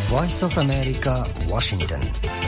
Voice of America, Washington.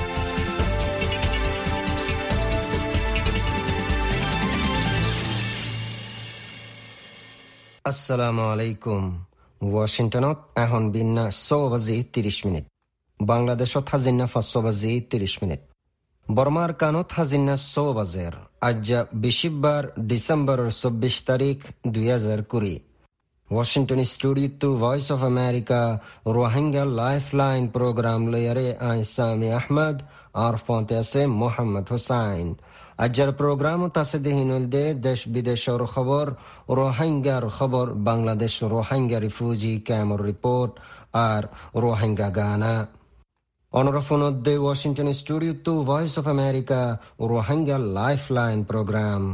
আসসালামু আলাইকুম। ওয়াশিংটনত এখন বিন্না 6:30 বাংলাদেশত হাজিন্না 5:30 বর্মার কানত হাজিন্না 6 বাজের। আজ বিশিববার ডিসেম্বরের 24 তারিখ 2020। Washington studio Voice of America Rohingya life line programme লয়ারে আই সামি আহমদ আর ফন্তে আছে মোহাম্মদ হুসাইন। আজর প্রোগ্রাম তাসে দেহিনুল দে দেশ বিদেশের খবর, রোহিঙ্গার খবর, বাংলাদেশ রোহিঙ্গা রিফিউজি ক্যাম্পর রিপোর্ট আর রোহিঙ্গা গানা। অনরফনদ্দে Washington studio Voice of America Rohingya life line programme.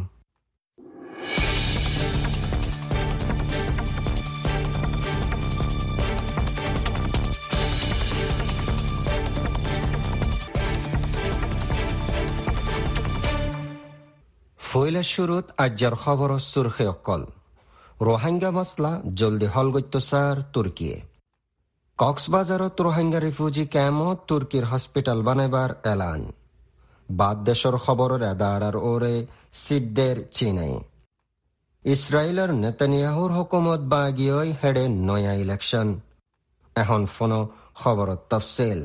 ফইলা শুরুত আজ্জার খবর সুরখে অকল। রোহিঙ্গা মসলা জলদি হলগত্যসার তুর্কিয়ে। কক্সবাজারত রোহিঙ্গা রিফিউজি ক্যাম্পত তুর্কির হসপিটাল বানাইবার এলান। বাদ দেশর খবরের এদারার ওরে সিদ্ধের চীনে। ইসরায়েলের নেতানিয়াহুর হুকুমত বাগিয়ই হেডে নয়া ইলেকশন। এখন ফোন খবরত তফসিল।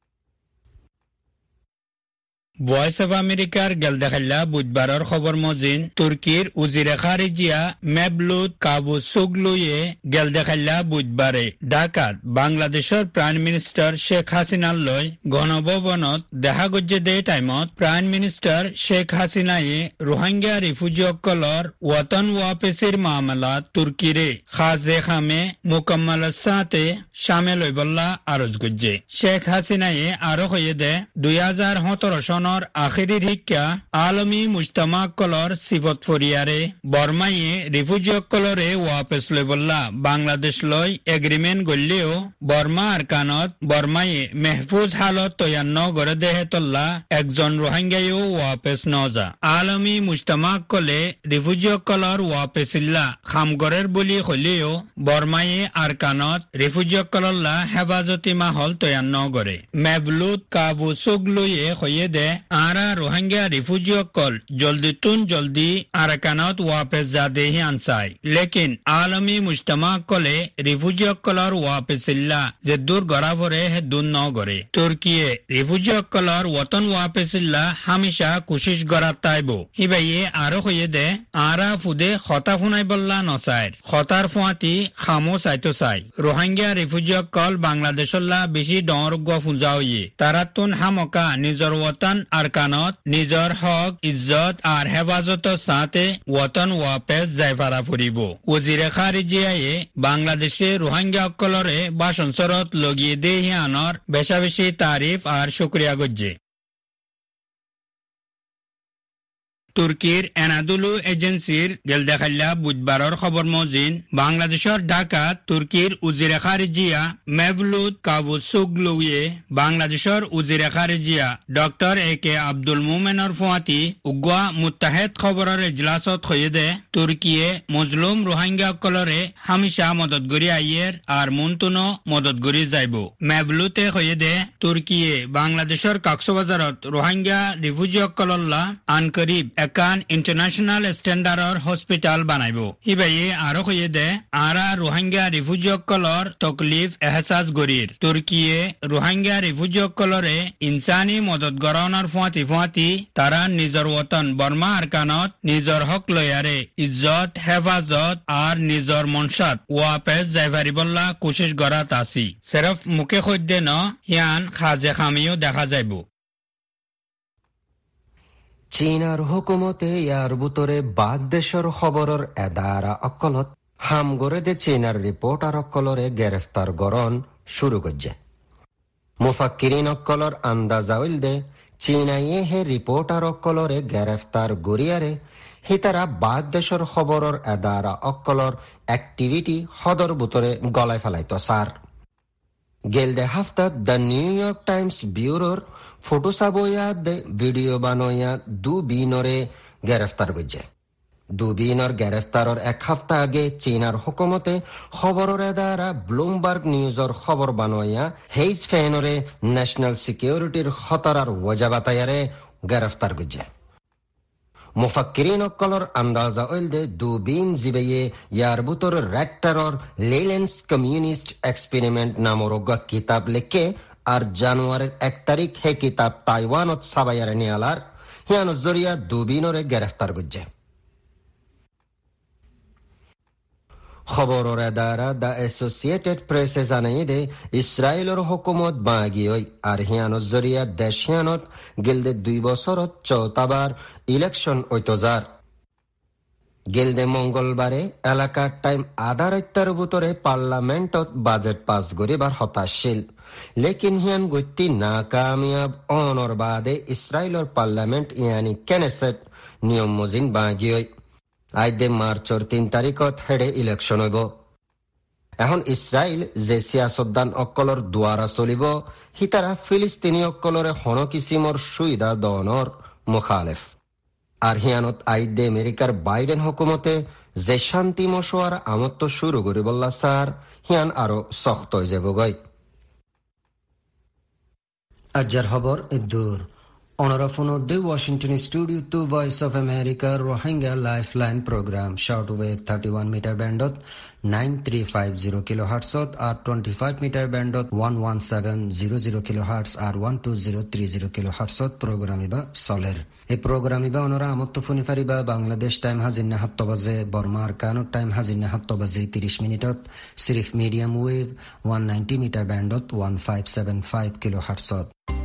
ভয়েস অফ আমেরিকার গেলদেখাল্লা বুধবারের খবর মজিন তুর্কির উজিরে খারিজিয়া মেভলুত কাভুসোগলুয়ে গেলদেখাল্লা বুধবারে ঢাকাত বাংলাদেশের প্রাইম মিনিস্টার শেখ হাসিনার লয় গণভবনত দেখা গজ্জে দে টাইমত প্রাইম মিনিস্টার শেখ হাসিনায়ে রোহিঙ্গা রিফিউজি অকলর ওয়াতন ওয়াপেসির মামলাত তুর্কিরে খাজে খামে মুকম্মল সাথে শামিল হইবল্লা আরজ গজ্জে। শেখ হাসিনায়ে আরো হয়ে দে 2017 সন আখিরির শিক্ষা আলমী মুজতামা কলর সিফত ফরিয়ারে বর্মাইয়ে রিফিউজি কলরে ওয়াপেস লই বললা বাংলাদেশ লই এগ্রিমেন্ট গড়লেও বর্মা আর কানত বর্মাইয়ে মেহফুজ হালত তৈয়ান্ন গড়ে দেহে তল্লা একজন রোহিঙ্গাইও ওয়াপেস নজা। আলমী মুজতামা কলে রিফিউজি কলর ওয়াপেসিল্লা খামগরের বলি হলেও বর্মাইয়ে আর কানত রিফিউজি কলল্লা হেফাজতি মাহল তৈয়ান্ন গড়ে। মেভলুত কাভুসোগলুয়ে হইয়ে দে আরা রোহিঙ্গা রিফিউজি অকল জলদি তুন জলদি আরাকানত ওয়াপেস জাদে হি আনসাই, লেকিন আলমী মুজতামা কলে রিফিউজি অকলর ওয়াপেসিল্লা যে দূর গড়া ভরে হে দূর ন গড়ে। তুর্কিয়ে রিফিউজি অকলর ওয়াতন ওয়াপেসিল্লা হামেশা কোশিশ গড়া তাইব। হিবাইয়ে আরো হইয়ে দে আরা ফুদে খতা ফুনাই বললা নসাইর খতার ফুয়াতি খামো চাইতো চাই। রোহিঙ্গা রিফিউজি অকল বাংলাদেশল্লা বেশি ডরগুয়া ফুঞ্জা হইয়ে তারা তুন হামকা নিজর ওয়াতন আর কানত নিজর হক ইজ্জত আর হেফাজতর সাথে ওয়াতন ওয়াপেস যাইফারা ফুরিব। ওজিরে খারিজিয়ায়ে বাংলাদেশে রোহিঙ্গা অকলরে ভাষণ সরত লগিয়ে দেহি আনর বেশা বেশি তারিফ আর শুক্রিয়া গজ্জে। তুর্কির এনাদুলু এজেন্সির গেলদেখাল্লা বুধবারের খবর মজিন বাংলাদেশের ঢাকাত তুর্কির উজিরে খারিজিয়া মেভলুত কাভুসোগলুয়ে বাংলাদেশের উজিরে খারিজিয়া ডক্টর একে আব্দুল মোমেনের ফুয়াতি উগুয়া মুত্তাহেদ খবরের এজলাসত হয়ে দে তুর্কিয়ে মজলুম রোহিঙ্গা কলরে হামেশা মদত গড়ি আইয়ের আর মুনতুনো মদত গড়ি যাইব। মেভলুতে হয়ে দে তুর্কিয়ে বাংলাদেশের কক্সবাজারত রোহিঙ্গা রিফিউজি কলল্লা আনকরিব একান ইন্টারন্যাশনাল স্ট্যান্ডার্ডর হসপিটাল বানাইব। হিবাইয়ে আরো হয়ে দে আরা রোহিঙ্গা রিফিউজি কলর তকলিফ এহসাস গরির। তুর্কিয়ে রোহিঙ্গা রিফিউজি কলরে ইনসানি মদত গড়ানোর ফুয়াতি ফুয়াতি তারা নিজর ওতন বর্মা আর কানত নিজর হক লয়ারে ইজ্জত হেফাজত আর নিজর মনসাত ওয়াপেস যাইভারি বল্লা কোশিশ গড়া তাসি সেরফ মুখে খদ্দে ন হিয়ান খাজে খামিও দেখা যাইব। চীনার হুকুমতে ইয়ার বুতরে বাদ দেশের খবরের এদারা অকলত হামগরে দে চীনার রিপোর্টার অকলরে গ্রেফতার গরণ শুরু করছে। মুফাক্কিরিন অকলর আন্দাজাউল দে চীনাইয়ে হে রিপোর্টার অকলরে গ্রেফতার গরিয়ারে হিতারা বাদ দেশের খবরের এদারা অকলর অ্যাক্টিভিটি হদর বুতরে গলায় ফেলাইতো সার। গেলদে হাফতাত দ্য নিউ ইয়র্ক টাইমস ব্যুরোর ফটো সাবইয়া দে ভিডিও বানোয়া দু বিনরে গ্রেফতার করছে। দুবিনর গ্রেফতারর এক সপ্তাহ আগে চীনার হুকুমতে খবরের দ্বারা ব্লুমবার্গ নিউজর খবর বানয়া হেইজ ফেনরে ন্যাশনাল সিকিউরিটির খতরার ওজা বাতায়ারে গ্রেফতার গুজে মুফাক্কিরিন অকলর আন্দাজা ওইলদে দুবিন জিবেয়ে ইয়ার বুতর রেক্টারর লেলেন্স কমিউনিস্ট এক্সপেরিমেন্ট নামর কিতাব লেখে আর জানুয়ারির 1 তারিখ হে কিতাব তাইওয়ানত সাবায়ারে নিয়ালার হিয়ানো জরিয়া দুবিনরে গ্রেফতার গুজে খবরের দ্বারা দ্য অ্যাসোসিয়েটেড প্রেসে জানাই দে ইসরায়েলের হুকুমত বাগিয়ই আর হিয়ানোর জরিয়া দেশ হিয়ানত গিলদে 2 বছরত 4বার ইলেকশন ঐতজার গিলদে মঙ্গলবারে এলাকার টাইম আধা রাত্তার ভিতরে পার্লামেন্টত বাজেট পাস করিবার হতাশীল লেকিন হিয়ান গতি নাকামিয়াব অনর বাদে ইসরায়েলের পার্লামেন্ট ইয়ানি কেনেসেট নিয়ম মজিন বাগিয়ই আইদে মার্চর 3 তারিখত হেডে ইলেকশন হইব এখন ইসরায়েল যে সিয়াসতদান অকলর দ্বারা চলিব হিতারা ফিলিস্তিনি অকলরে হন কিসিমর সুবিধা দনর মুখালেফ আর হিয়ানত আইদে আমেরিকার বাইডেন হুকুমতে যে শান্তি মশওয়ার আমত্ত শুরু করি বললা স্যার হিয়ান আরো শক্ত হয়ে যাব গই আজ্জার খবর ইদ্দুর অনরাফোনো দে Washington studio to Voice of America Rohingya lifeline programme shortwave 31 metre ব্যান্ডত 9350 কিলোহার্টজত আর 25 মিটার ব্যান্ডত 11700 কিলোহার্টজ আর 12030 কিলোহার্টজত প্রোগ্রাম ইবা চলের এই প্রোগ্রাম ইবা অনরা আমত্ত ফোনি ফারিবা বাংলাদেশ টাইম হাজিনা 7 বাজে বর্মার কানুর টাইম হাজিনা 7 বাজে 30 মিনিটত সিরিফ মিডিয়াম ওয়েভ 190 মিটার ব্যান্ডত 1575 কিলোহার্টজত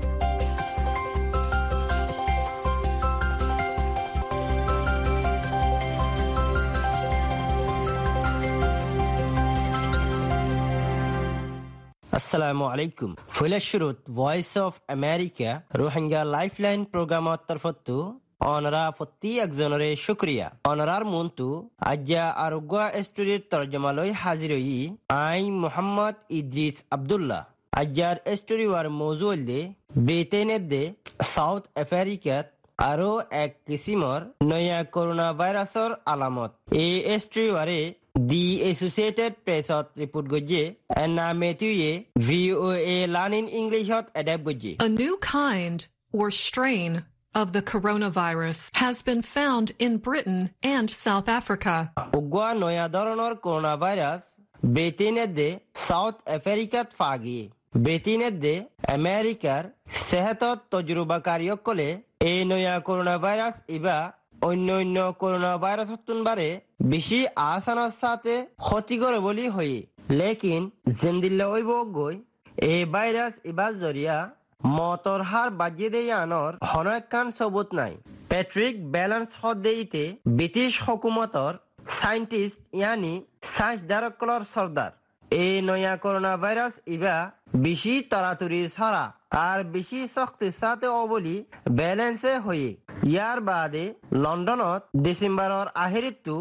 আসসালামু আলাইকুম ফুলেশ্বরত Voice of America Rohingya lifeline প্রোগ্রামত তরফতো অনরা প্রতি একজনরে শুক্রিয়া অনরার মন্তু আজ্ঞা আরোগ্য স্টোরির তর্জমালয় হাজির হই আই মোহাম্মদ ইদ্রিস আব্দুল্লাহ আজ্ঞার স্টোরি ওয়ার মৌজুল দে ব্রিটেনের দে সাউথ আফ্রিকাত আরো এক কিসিমর নয়া করোনা ভাইরাসর আলামত এই স্টোরি ওয়ারে The Associated Press report goje na metuye VOA learning English hot adapt goje. A new kind or strain of the coronavirus has been found in Britain and South Africa. Ugwa noya doronor coronavirus Britain de South Africa fagi. Britain de Americar sehatot tojrubakariyok kole ei noya coronavirus iba অন্য অন্য corona virus বারে বেশি আসানোর সাথে ক্ষতি করে বলি হই লেকিন জিন্দিল্লা ওইব গই এই ভাইরাস ইবাস জরিয়া মতর হার বাজিয়ে দেয় আনর হনকান সবুত নাই প্যাট্রিক ব্যালেন্স হদেইতে ব্রিটিশ হুকুমতর সায়েন্টিস্ট ইয়ানি সায়েন্স ডাইরেক্টর সর্দার এই নয়া করোনা ভাইরাস ইবা বেশি তরাতুরি ছড়া আর বেশি শক্তির সাথে অবলি ব্যালেন্সে হয়ে ইয়ার বাদে লন্ডনত ডিসেম্বরের আহেরিতু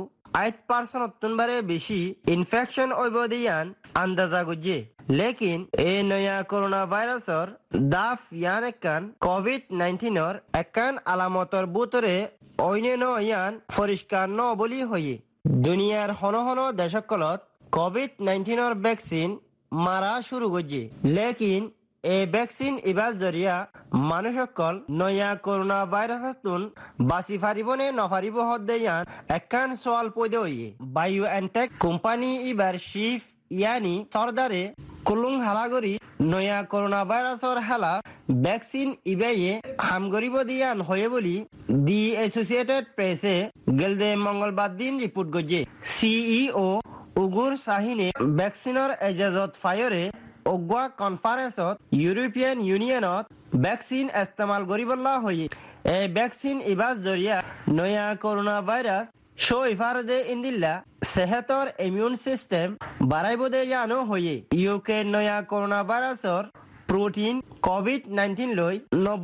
8% বারে বেশি ইনফেকশন হইব দিয়ান আন্দাজা গুজে লেকিন এই নয়া করোনা ভাইরাসর দাফ ইয়ান একান কোভিড-19 একান আলামতর বুতরে অইনেন ইয়ান পরিষ্কার ন বলি হয়ে দুনিয়ার হন হন দেশকলত কোভিড-19 ভ্যাকসিন মারা শুরু গজে লেকিন এই ভ্যাকসিন ইবাস জরিয়া মানুষসকল নয়া করোনা ভাইরাসতুন বাঁচি ফারিবনে নফারিব হদ্দেয়ান একান সোয়াল পয়দা হইয়ে বায়োএনটেক কোম্পানি ইবার চিফ ইয়ানি সরদারে কুলুং হালাগরি নয়া করোনা ভাইরাসর হেলা ভ্যাকসিন ইবাইয়ে হামগরিব দিয়ান হয়ে বলি দি অ্যাসোসিয়েটেড প্রেসে গেলদে মঙ্গলবার দিন রিপোর্ট গজে সিইও উগুর শাহিনে ভ্যাকসিনৰ এজাজত ফায়রে অগুৱা কনফারেন্সত ইউৰোপিয়ান ইউনিয়নত ভ্যাকসিন ইস্তেমাল করিবল্লা হয়ে এই ভ্যাকসিন ইবাস জরিয়া নয়া করোনা ভাইরাস শো ইফারদে ইন্দিল্লা সেহতর ইমিউন সিস্টেম বাড়াইব দে জানো হয়ে ইউকে নয়া করোনা ভাইরাসর প্রোটিন কোভিড-19 লৈ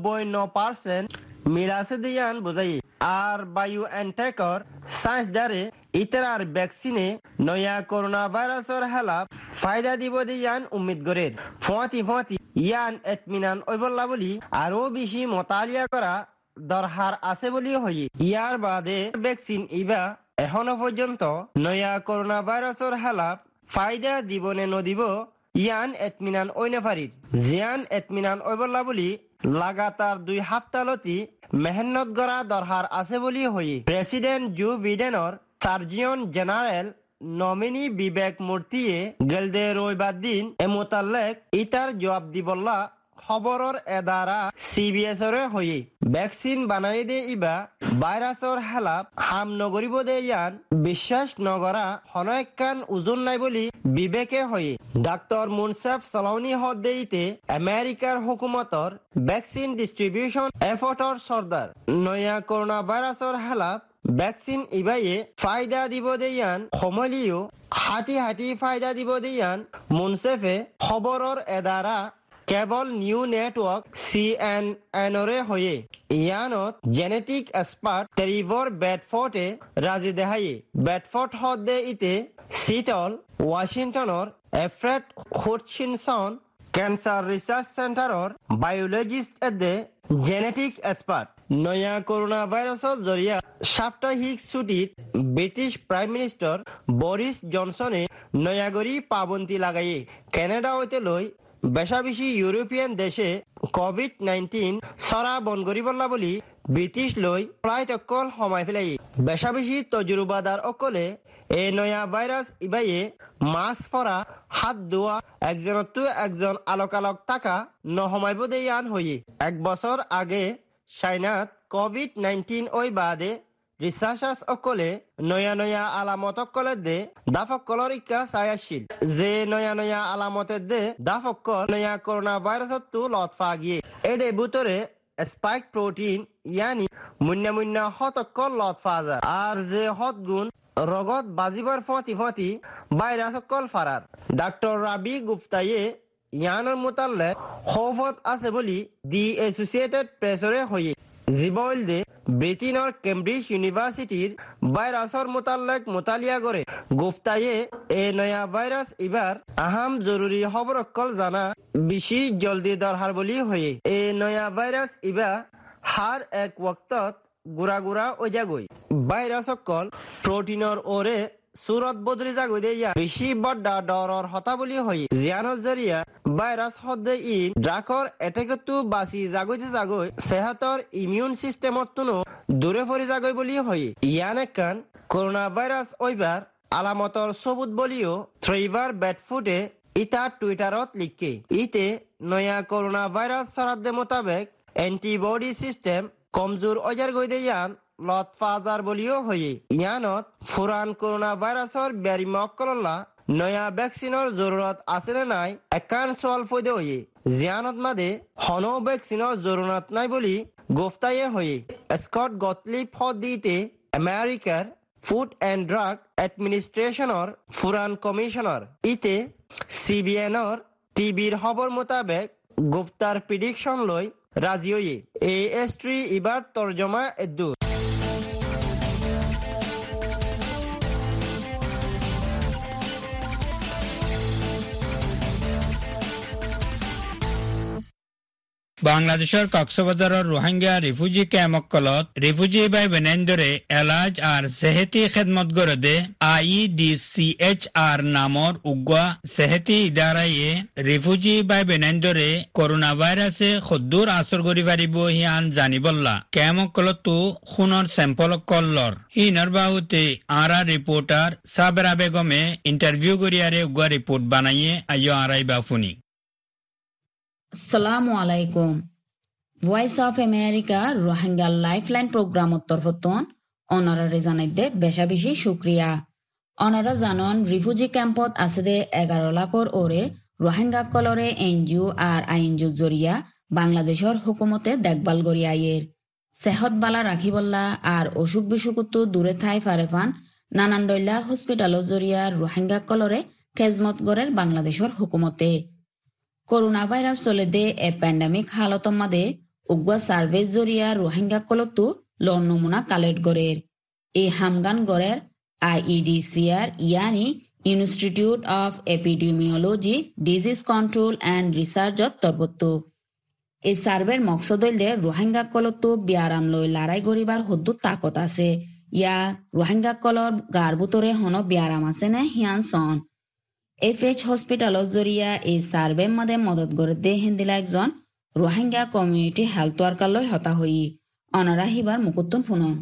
99% মিলাছে দিয়ান বুঝাই আর বায়োএনটেকর সায়েন্স দ্বারে ইতার ভ্যাকসিনে নয়া করোনা ভাইরাসর হেলা ফায়দা দিব দিয়ান উম্মিদ গরের ফতি ইয়ান এতমিনান ওইবল্লা বলি আরো বেশি মোতালিয়া করা দরকার আছে বলি হই ইয়ার বাদে ভ্যাকসিন ইবা এখনো পর্যন্ত নয়া করোনা ভাইরাসৰ হেলাপ ফাইদা দিবনে নদিব ইয়ান এতমিনান ঐনফারির জিয়ান এতমিনান ঐবল্লা বুলি লাগাতার 2 সপ্তাহলতি মেহনত করা দরকার আছে বলি হই প্রেসিডেন্ট জো বিডেনৰ সার্জন জেনারেল নমিনি বিবেক মূর্তিয়ে গেলদে রবিবার দিন মোতালেক ইতার জবাব দিবল্লা খবরের এদারা CBS-র হয়ে ভ্যাকসিন বানাই দে ইবা ভাইরাসর হেলাপ হাম নগরিব দে ইয়ান বিশ্বাস নগরা হনয়কান ওজন নাই বলি বিবেকে হয়ে ডাক্তার মুনসাফ সালাউনি হদ দেইতে আমেরিকার হুকুমতর ভ্যাকসিন ডিস্ট্রিবিউশন এফর্টর সর্দার নয়া করোনা ভাইরাসর হেলাপ ভ্যাকসিন ইবাইয়ে ফায়দা দিব দেয়ান সমলিও হাঁটি ফায়দা দিব দেয়ান মুনসেফে খবরের এদারা কেবল নিউ নেটওয়ার্ক CNN-ৰে হয়ে ইয়ানত জেনেটিক এক্সপার্ট টেৰিভৰ বেডফৰ্ডে ৰাজি দেহায়ে বেডফৰ্ড হদে ইতে সিটল ওয়াশিংটনৰ এফ্ৰেড হুটচিনসন ক্যান্সার রিসার্চ সেন্টাৰৰ বায়োলজিস্ট এদে জেনেটিক এক্সপার্ট নয়া করোনা ভাইরাসৰ জৰিয়া সাপ্তাহিক ছুটিত ব্রিটিশ প্রাইম মিনিস্টার বরিস জনসনে নয়াগরি পাবন্দি লাগায়ে কানাডা হইতে লৈ বেশা বেশি ইউরোপিয়ান দেশে COVID-19 সরা বন করিবল্লা বলি ব্রিটিশ লৈ ফ্লাইট অকল সময় ফেলাই বেশা বেশি তজুরবাদার অকলে এই নয়া ভাইরাস ইবাইয়ে মাস্ক পরা হাত ধোয়া একজনতো একজন আলোক টাকা নহমাইব দেয়ান হয়ে 1 বছর আগে চাইনাত COVID-19 ওই বাদে রিসার্চার্স অকলে নয়া আলামত অকলে দে দাফকলর ইকা চাই আসছিল যে নয়া আলামতের দে দাফকল নয়া করোনা ভাইরাসত তো লতফা গিয়ে এডে বুতরে স্পাইক প্রোটিন ইয়ানি মুন্না হতকল লতফা যায় আর যে হত গুণ রগত বাজিবার ফতি ভাইরাস অকল ফারার ডাক্তার রাবি গুপ্তায়ে ইয়ানোর মোতাল্লে খৌফত আছে বলি দি এসোসিয়েটেড প্রেসরে হয়ে জিবল দে ব্রিটেনের কেমব্রিজ ইউনিভার্সিটির ভাইরাসর মোতাল্লেক মোতালিয়া করে গুপ্তায়ে এ নয়া ভাইরাস এবার আহাম জরুরি খবর অকল জানা বেশি জলদি দরকার বলি হয়ে এ নয়া ভাইরাস এবার হার এক ওয়াক্তত গুড়া ওজাগই ভাইরাস অকল প্রোটিনের ওরে সুরত বদলি জাগই দে বেশি বড় ডরর হতা বলি হই জিয়ানোর জরিয়া ভাইরাস হদে ইন ড্রাকর এটেকতু বাসি জাগই সেহাতর ইমিউন সিস্টেমত তুনো দূরে ফরি জাগই বলি হই ইয়ানেকান করোনা ভাইরাস ওইবার আলামতর সবুত বলিও থ্রেভার বেডফুডে ইতা টুইটারত লিখে ইতে নয়া করোনা ভাইরাস সরাদে মোতাবেক অ্যান্টিবডি সিস্টেম কমজোর অজার গই দে ইয়ান লতফাজার বলিও হয়ে ইয়ানত ফুরান করোনা ভাইরাসর ব্যারি মক্কলল্লা নয়া ভ্যাকসিনের জরুরত আছে না নাই একান সওয়াল ফয়দে হয়ে জিয়ানত মাদে হনো ভ্যাকসিনের জরুরত নাই বলি গুফতায়ে হয়ে স্কট গটলিব হদ দিতে আমেরিকার ফুড এন্ড ড্রাগ এডমিনিস্ট্রেশনের ফুরান কমিশনার ইতে CBN-ৰ টিভির খবর মোতাবেক গুপ্তার প্রিডিকশন লই রাজি হয়ে AS3 এবার তর্জমা এদুর বাংলাদেশের কক্সবাজারের রোহিঙ্গা রিফিউজি ক্যাম্পকলত রিফিউজি ভাই বেনেন্দরে এলাজ আর সেহেতি খেদমত গরদে IEDCHR নামর উগ্গা সেহেতি ইদারায়ে রিফিউজি ভাই বেনেন্দরে করোনা ভাইরাসে খদ্দুর আসর করি পারিব হিয়ান জানিবল্লা ক্যাম্পকলত খুনের স্যাম্পল কল্লর হিনর বাহুতে আরা রিপোর্টার সাবেরা বেগমে ইন্টারভিউ করিয়ারে উগ্গা রিপোর্ট বানাইয়ে আইয় আরাই বাফুনি। আসসালামু আলাইকুম। Voice of America Rohingya lifeline প্রোগ্রামত তরফতন অনারারে জানাইতে বেশা বেশি শুক্রিয়া। অনারা জানন রিফিউজি ক্যাম্পত আছে দে 11 লাখর ওরে রোহিঙ্গা কলরে NGO আর INGO জরিয়া বাংলাদেশের হুকুমতে দেখভাল গড়িয়াইয়ের সেহত বালা রাখিবল্লা আর অসুখ বিসুকুত দূরে থাই ফারেফান নানান দইলা হসপিটাল জরিয়া রোহিঙ্গা কলরে খেজমত গড়ের বাংলাদেশের হুকুমতে করোনা ভাইরাস চলে দে এ প্যান্ডামিক হালত মাদে উগ্র সার্ভে জরিয়া রোহিঙ্গা কলতু লন নমুনা কালেক্ট গড়ের এই হামগান গড়ের IEDCR ইয়ানি Institute of Epidemiology Disease Control and রিসার্চত তরবত্তু এই সার্ভের মকসদ হইলে রোহিঙ্গা কলতু বিয়ারাম লই লড়াই গরিবার হদ্দু তাকত আছে ইয়া রোহিঙ্গা কলর গার বুতরে হন বিয়ারাম আছে নে হিয়ান সন FH হসপিটালত জরিয়া এই সার্ভে মদে মদত করে দে হিন্দিলা একজন রোহিঙ্গা কমিউনিটি হেলথ ওয়ার্কার হতা হই অনারা হিবার মুকুত্তন ফুনন।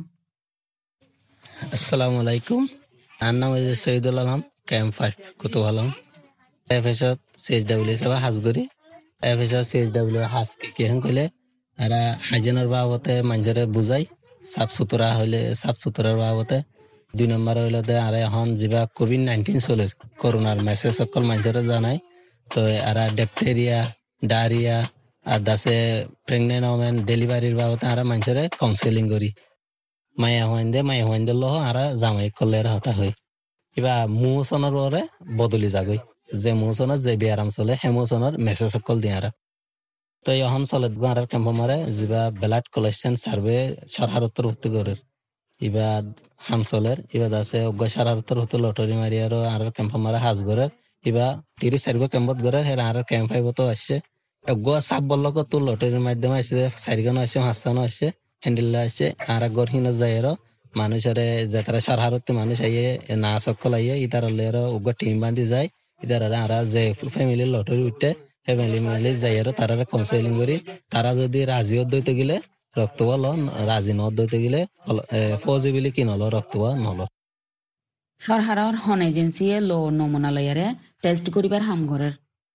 আসসালামু আলাইকুম। আর নাম হচ্ছে শহীদুল আলম, ক্যাম্প 5 কুতুবালম। FH CHW সেবা হাজগরি FH CHW হাজ কি হেন কইলে আরা হাইজেনের বাবতে মানুষের বুঝাই, সাফ সুতরা হইলে সাফ সুতরার বাবতে। 2 নম্বর হইলে আরে এখন যা COVID-19 চলের করোনার মেসেজ সকল মানুষের জানাই। তো আরা ডেপথেরিয়া, ডায়রিয়া আর দাসে প্রেগনেন্ট ওমেন ডেলিভারির বাবতে আরা মানুষের কাউন্সেলিং করি। মায়া হইন্দে লহ আরা জামাই কলের হতা হই। কিবা মুসনের ওরে বদলি যাগই, যে মুসনের যে বিয়ারাম চলে হে মুসনের মেসেজ সকল দিয়ে আরা। তো এখন চলে আর ক্যাম্প মারে যা ব্লাড কালেকশন সার্ভে সরহারত্তর ভর্তি করে ইবা হামসলের ইবা আছে সরহারত্তর হতে লটারি মারি আর ক্যাম্প মারে হাজ করে ইবা 30-40 ক্যাম্পত করে হের আর ক্যাম্প 5 তো আসছে সাপ বলল তো লটারির মাধ্যমে আসছে 4 আসছে 5 আসছে হ্যান্ডেল আসছে আর গরহিন যায় মানুষের যে তারা সরহারত্তি মানুষ আইয়ে না সকল আইয়ে ইতার টিম বান্ধি যায় ইতার আর যে ফ্যামিলির লটারি উঠতে ফ্যামিলি মিলে যাই তারা কাউন্সেলিং করি। তারা যদি রাজি দইতে গেলে রক্ত বল, রাজি ন দইতে গেলে পজিবিলি কি নল রক্ত নল। সরকারের হন এজেন্সিয়ে লো নমুনালয়ারে টেস্ট করিবার হাম ঘরের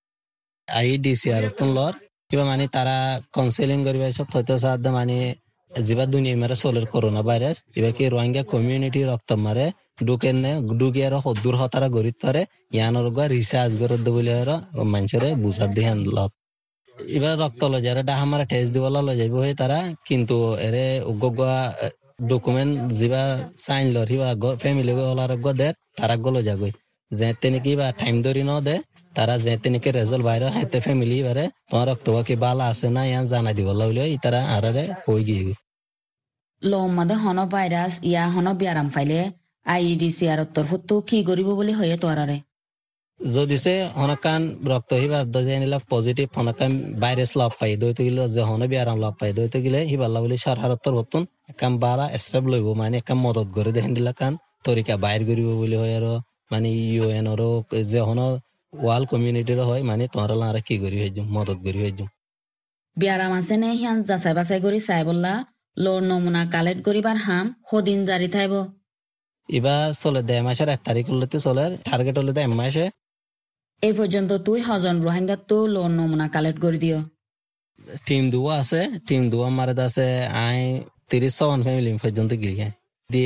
IDCR লর কিবা মানে তারা কাউন্সেলিং করিবার হয়তো সাধ্য মানে যা দুনিয়া মারে চলের করোনা ভাইরাস এবার কি রোহিঙ্গা কমিউনিটি রক্ত মারে ঢুকিয়ার সদূর হতারা গরিত পারে ইয়ানোর রিসার্চ করতে বলে মানুষের বুঝার দিয়ে লক এবার রক্ত লো যারা ডাহা মারা টেস্ট দিবলা লো যাইব হয়ে তারা কিন্তু এরে ডকুমেন্ট যা সাইন লর হিবা ফ্যামিলি ওলার দের তারা গলো যাগই যেতে নাকি বা টাইম ধরি ন দে তারা যেতে নাকি রেজাল্ট বাইরে হেতে ফ্যামিলি বারে তোমার রক্ত কি বালা আছে না ইয়ান জানা দিবলা বলে তারা আরে হয়ে গিয়ে লো মাদে হন ভাইরাস ইয়া হন বিয়ারাম ফাইলে IDCR তরফতো কি করিব বলে হয়ে তোরারে যদি সে হনকান রক্ত হিবার দজাইনিলা পজিটিভ হনকান ভাইরাস লাভ পাই দইতে গেলে যে হন বিয়ারাম লাভ পাই দইতে গেলে হিবাল্লা বলে সরহারত্তর হতুন একাম বালা স্টেপ লইব মানে একাম মদত করে দেখেন দিলা কান তরিকা বাইর করিব বলে হয় আর মানে UN এর যে হন ওয়াল কমিউনিটির হয় মানে তোমরা আর কি করি হইজ মদত করি হইজ বিয়ারাম আছে নে হিয়ান যাচাই বাছাই করি চাই বললা লোর নমুনা কালেক্ট করিবার হাম হদিন জারি থাইব ইবা চলে 2 মাসের 1 তারিখ হলে চলে টার্গেট হলে 1 মাসে। এই পর্যন্ত তুই হজন রোহিঙ্গা তো লোর নমুনা কালেক্ট করে দিও। টিম দুয়া আছে, টিম দুয়া মারে আছে আই 30 ফ্যামিলি পর্যন্ত গিয়ে দিয়ে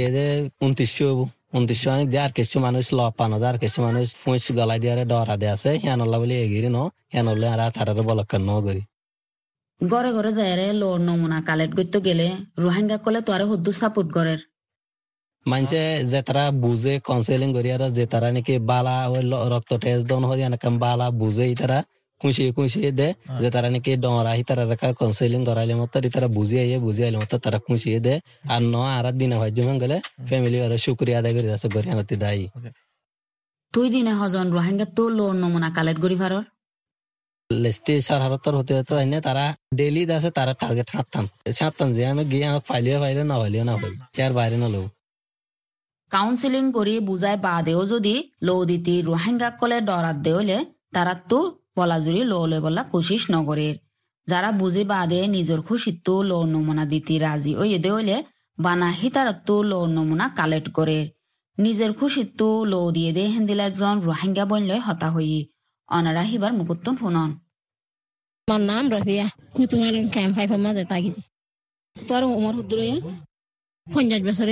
2900 অনেক আর কিছু মানুষ লপানো আর কিছু মানুষ পুঁচ গলায় দিয়ে ডরা দিয়ে আছে হিয়ানল্লা বলে এগিয়ে ন হিয়ানল্লা আর তারারে বলকান ন করি ঘরে ঘরে যায় লোর নমুনা কালেক্ট করতে গেলে রোহিঙ্গা কলে তো আরে হদ্দু সাপোর্ট করের মানুষে যে তারা বুঝে কাউন্সেলিং করি আর যে তারা নাকি বালা ওই রক্ত টেস্ট দন হয় এনকাম বালা বুঝে তারা খুশিয়ে দে যে তারা নাকি ডরা তারা রেখা কাউন্সেলিং করাইলে মতো তারা বুঝিয়ে আইলে মতো তারা খুশিয়ে দে আর ন আর দিনে হয় যেমন গেলে ফ্যামিলি আর শুক্রিয়া আদায় করে আছে গরি আনতে দায়ী তুই দিনে হজন রোহিঙ্গা তো লোর নমুনা কালেক্ট করি ভারর লিস্টে সরহারত্তর হতে তারা ডেইলি আছে তারা টার্গেট সাততান যে আমি গিয়ে ফাইলে না এর বাইরে না লোক কাউন্সিলিং করি বুঝাই বাদেও যদি লো দিতি রোহিঙ্গা কলে ডরাত দেওলে তারা তো বলা জুড়ি লো লে বলা কোশিস নগরের যারা বুঝি বাদে নিজের খুশি তো লো নমুনা দিতি রাজি ওই দেওলে বানা হিতার তো লো নমুনা কালেক্ট করে নিজের খুশি তো লো দিয়ে দে হেন্দিল একজন রোহিঙ্গা বনলে হতা হই অনারা হিবার মুকুত্তম ফোনন আমার নাম রফিয়া কুতুমালন ক্যাম্প 5 মাঝে থাকি তোর উমর হুদ্দুরে 50 বছরে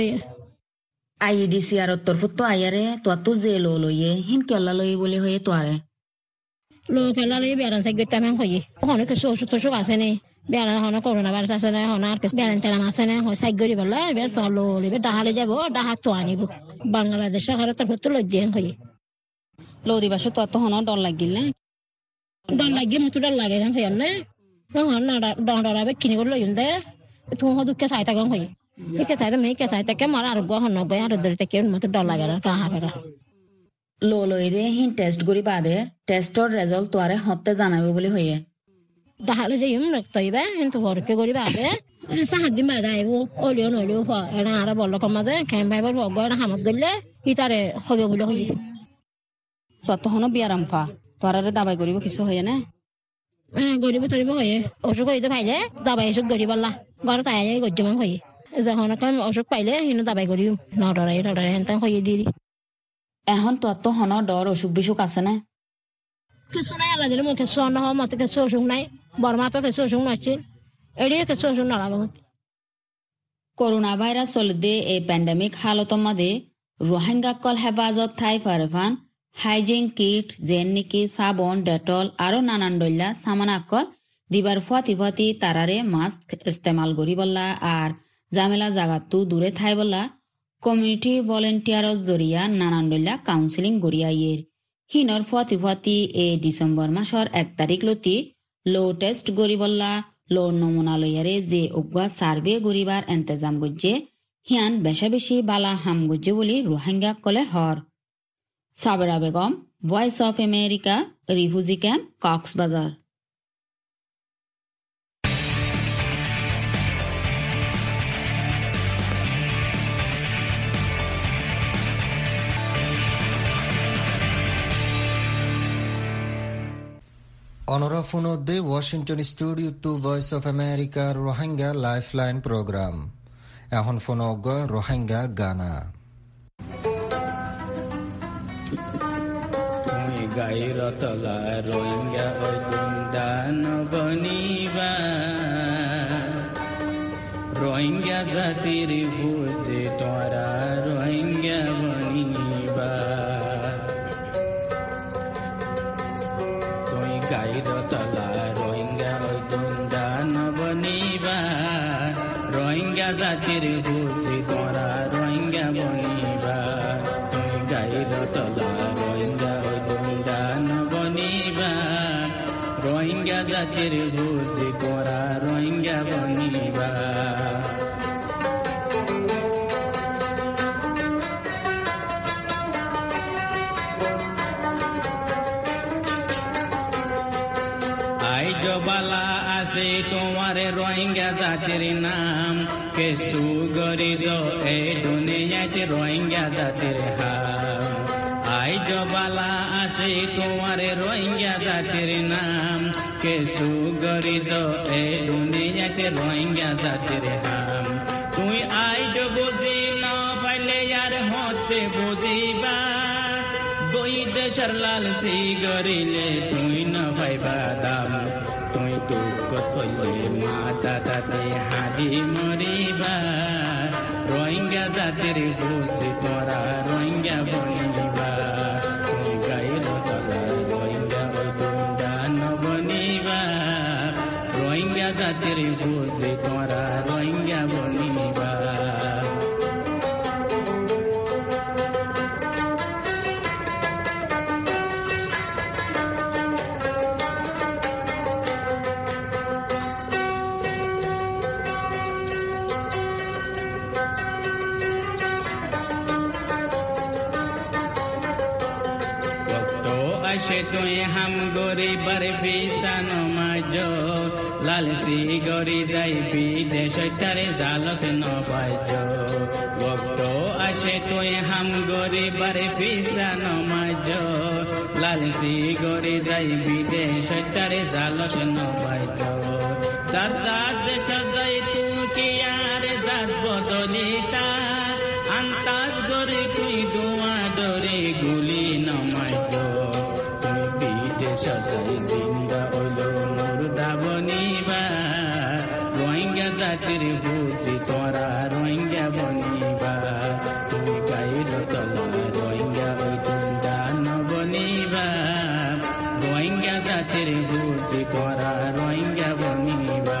IDCR তরফতো আয়ারে তো যে লো লইয়ে হিন কেলা লই বলে হয়ে তোয়ারে লো কেলা লই বেড়ান সাই গইতা মান কই অনেক ওষুধ টষুধ আছে নে বেড়ান হন করোনা ভাইরাস আছে না হন আর কিছু বেড়ান তেলাম আছে না হয় সাই গরি বলা বের তো লো লিবে ডাহালে যাব ডাহা তো আনিব বাংলাদেশ সরকার তরফতো লই দিয়ে কই লো দিবাস তো হন ডর লাগিল না ডর লাগি মতো ডর লাগে না ফেললে হন না ডরাবে কিনি করে লইম দে তুই দুঃখে চাই থাকম কই কে চাইতে মেয়ে কে চাইতে কে মারা আর গহন নগয় আর ধরতে কে মতো ডর লাগে না কাহা বেড়া লো লইরে হিন টেস্ট করি বাদে টেস্টর রেজাল্ট তোয়ারে হতে জানাবে বলে হইয়ে ডাহালে যে রক্ত হইবে কিন্তু ভরকে করি বাদে সাহায্য দাইব অলিও নলিও এরা আর বলল কমাতে ক্যাম্প ভাইবার গড় হামত দিলে ইতারে হবে বলে হই ততক্ষণও বিয়ারাম পা তোরারে দাবাই করিব কিছু হয়ে না গরিব তরিব হয়ে অসুখ হইতে পাইলে দাবাই এসব গরিব আল্লাহ ঘর তাই যাই গজ্জমান হয়ে যখন অসুখ পাইলে হিনো দাবাই করি নডরাই টডরাই হেন হয়ে দিই এখন ততক্ষণ ডর অসুখ বিসুখ আছে না কিছু নাই আল্লাহ দিলে মুখে কিছু অন্য হওয়া মতো কিছু অসুখ নাই বর্মা তো কিছু অসুখ নাছিল এড়িয়ে কিছু অসুখ নড়াবো করোনা ভাইরাস চলতে এই প্যান্ডেমিক হালত মাদে রোহিঙ্গা কল হেফাজত ঠাই ফারফান হাইজিন কিট জেন নিকি সাবন ডেটল আরো নানান ডল্লা সামান আকল দিবার ফাতি ফাতি তারারে মাস্ক ইস্তেমাল করি বললা আর জামেলা জাগাতু দূরে থাই বললা কমিউনিটি ভলেন্টিয়ারস জরিয়া নানান ডল্লা কাউন্সিলিং গড়িয়া ইয়ের হিনর ফাতি ফাতি এ ডিসেম্বর মাসর 1 তারিখ লতি লো টেস্ট গড়ি বললা লো নমুনা লইয়ারে যে উগা সার্ভে গরিবার এন্তেজাম গজ্জে হিয়ান বেশা বেশি বালা হাম গজ্জে বলি রোহিঙ্গা কলে হর সাবেরা বেগম Voice of America refugee camp Cox's Bazar অনরা ফোনদে Washington studio to Voice of America Rohingya lifeline programme এখন ফোন অগ রোহিঙ্গা গানা গাইরতলা রোহিঙ্গা দান বনিবা রোহিঙ্গা জাতির বুঝে তোরা রোহিঙ্গা বনিবা তুই গাইরতলা রোহিঙ্গা দান বনিবা রোহিঙ্গা জাতির বুঝে তোরা রোহিঙ্গা বনিবা তুই গাইরতলা রোহিঙ্গা রোহিঙ্গা জাতির বুঝি করা রোহিঙ্গা বনিবা আইজবালা আছে তোমার রোহিঙ্গা জাতির নাম কেসু গরিদ এই দুনিয়াতে রোহিঙ্গা জাতির হাম আইজবালা আছে তোমার রোহিঙ্গা জাতির নাম কেসু গরিদ এই দুনিয়াতে রোহিঙ্গা জাতির হাম তুই আইজ বুঝি না পাইলে আর হতে বুঝিবা দুই দেশের লালসি গরিলে তুই না পাইবা দাম তুই দুঃখ করলে মাতা তাতে হাদি মরিবা রোহিঙ্গা জাতির বুঝি তোরা রোহিঙ্গা বনিবা তুই গাইল তলা রোহিঙ্গা দান বনিবা রোহিঙ্গা জাতির বুঝি তোরা রোহিঙ্গা বনিবা তুই হাম গরিবার ভিসান মাজ লালসি গরি যাই বিদেশ তারে জালত নবাজ ভক্ত আসে তুই হাম গরিবার ভিসান মাজ লালসি গরি যাই বিদেশ তারে জালত নবাজ দাদা দেশ যাই তুই কি আর জাত বদলিতা আন্তাজ গরি তুই দোয়া ডরে গুলি নমাজ সদাই জিন্দা হইলো মুর্দা বনিবা রোহিঙ্গা জাতির বুঝি তোরা রোহিঙ্গা বনিবা তুই গাইল তলা রোহিঙ্গা দান বনিবা রোহিঙ্গা জাতির বুঝি তোরা রোহিঙ্গা বনিবা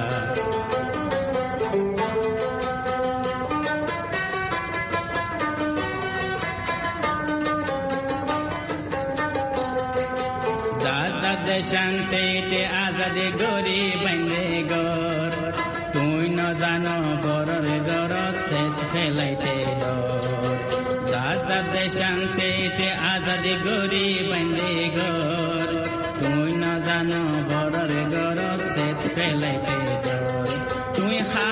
শান্তিতে আজাদে গরি বাইন্দে গর তুই ন জানো বরের গরত সেত ফেলাইতে দাদা শান্তিতে আজাদে গরি বাইন্দে গর তুই ন জানো বরের গরত সেত ফেলাইতে তুই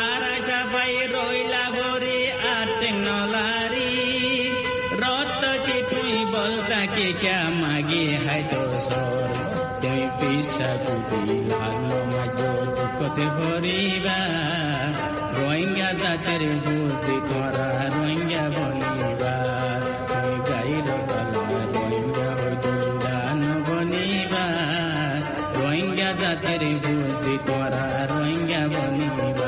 America magi hai to sor tui pisa kuti lano majo dukote horiba Rohingya jatir buddhi kora Rohingya boniba tui gairo kala Rohingya hojundan boniba Rohingya jatir buddhi kora Rohingya boniba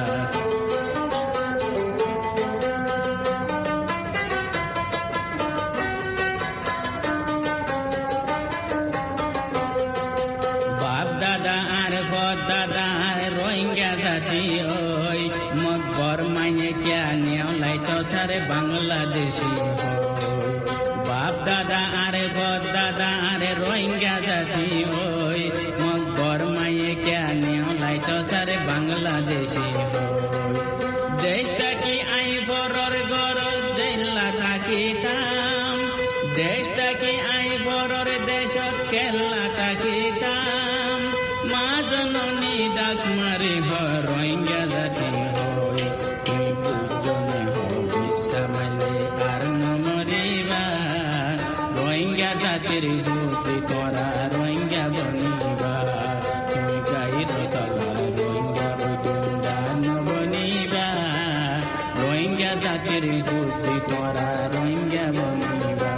Bangladeshi hoy Bap dada are god dada are Rohingya jati hoy Magbor maye kya neolai to sare Bangladeshi hoy Desh taki ai boror goror jella takitam Desh taki ai boror deshot kella takitam Ma janoni dak mari ho Rohingya jati hoy Pujone hoy Samale arno moriba Rohingya jatir buddhi kora Rohingya boniba tui gairo kala Rohingya hojundan boniba Rohingya jatir buddhi kora Rohingya boniba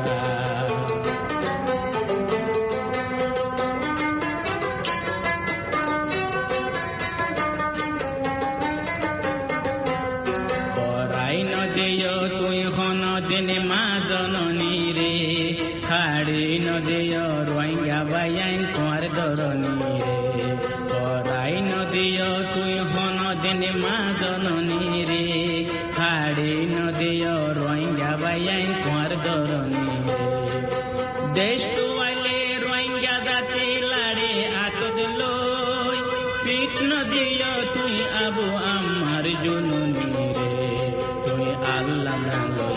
Dine ma janoni re khadi nodiyo Rohingya bayan tomar doroni re Korai nodiyo tui hono dine ma janoni re khadi nodiyo Rohingya bayan tomar doroni re Desh tu wale Rohingya jati lade atod loi pit nodiyo tui abu amar junoni re tui Allah naloi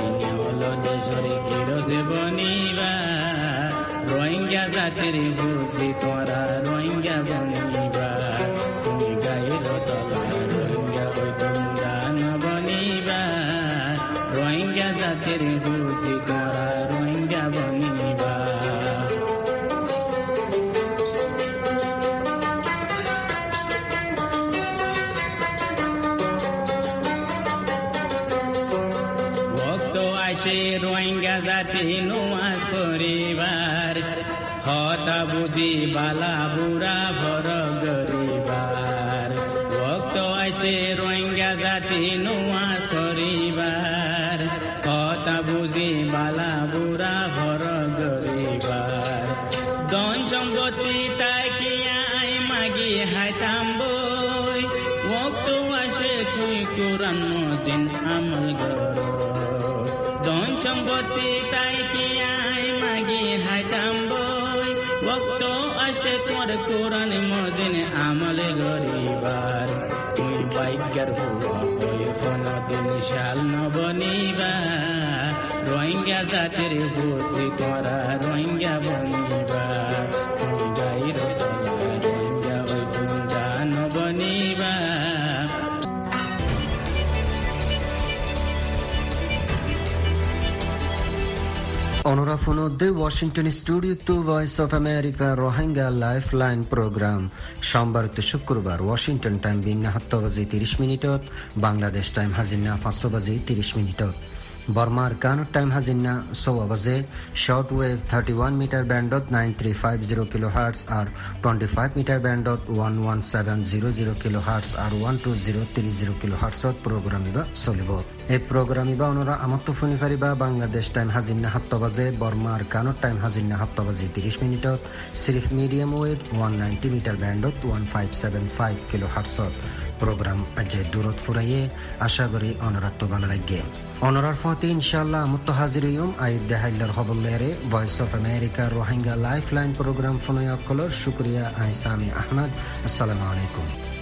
boniba Rohingya jatir buddhi kora Rohingya boniba tui gairo kala Rohingya hojundan boniba Rohingya jatir buddhi kora Rohingya boniba Rohingya jati nuwas koribar hota budhi bala bura bhoro garibar Bhakto aise Rohingya jati nuwas koribar hota budhi bala bura bhoro garibar Don sampoti takiya ai magi haitam boy Bhakto aise tui Quran mojin amal garo Don sampoti takiya ai magi haitam boy Waktu ashe tumar Quran mojin amal garibar tui baigar hua hoy kono din shal no boniba Rohingya jatir buddhi kora Rohingya boniba tui gairo kala Rohingya hojundan boniba অনরা ফোনদে Washington studio to Voice of America Rohingya lifeline programme সোমবার তো শুক্রবার Washington time বিন্না 7 বাজে 30 মিনিটত Bangladesh time হাজিনা 5 বাজে 30 মিনিটত বর্মার Canada time হাজিনা 6 বাজে শর্ট ওয়েভ 31 মিটার ব্যান্ডত 9350 কিলোহার্টজ আর 25 মিটার ব্যান্ডত 11700 কিলোহার্টজ আর 12030 কিলোহার্টজত প্রোগ্রাম ইবা চলিব এই প্রোগ্রাম ইবা অনরা আমত্ত ফোনি পারিবা বাংলাদেশ টাইম হাজিনা 7 বাজে বর্মার কানাডা টাইম হাজিনা 7 বাজে 30 মিনিটত সিরিফ মিডিয়াম ওয়েভ 190 মিটার ব্যান্ডত 1575 কিলোহার্টজত program aje durot furaye asha gori onorat to bala lagge onorar fati inshallah mutto haziriyum ayde haylar hobollere voice of america rohingya lifeline program fonoyak kolor shukriya aisami ahmad assalamu alaikum